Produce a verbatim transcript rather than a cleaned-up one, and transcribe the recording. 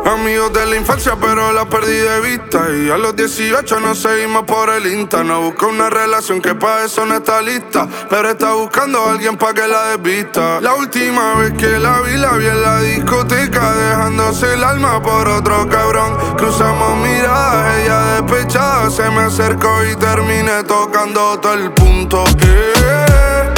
Amigos de la infancia pero la perdí de vista. Y a los dieciocho nos seguimos por el Insta. No busca una relación que pa' eso no está lista, pero está buscando a alguien pa' que la desvista. La última vez que la vi, la vi en la discoteca, dejándose el alma por otro cabrón. Cruzamos miradas, ella despechada se me acercó y terminé tocando todo el punto. Yeah.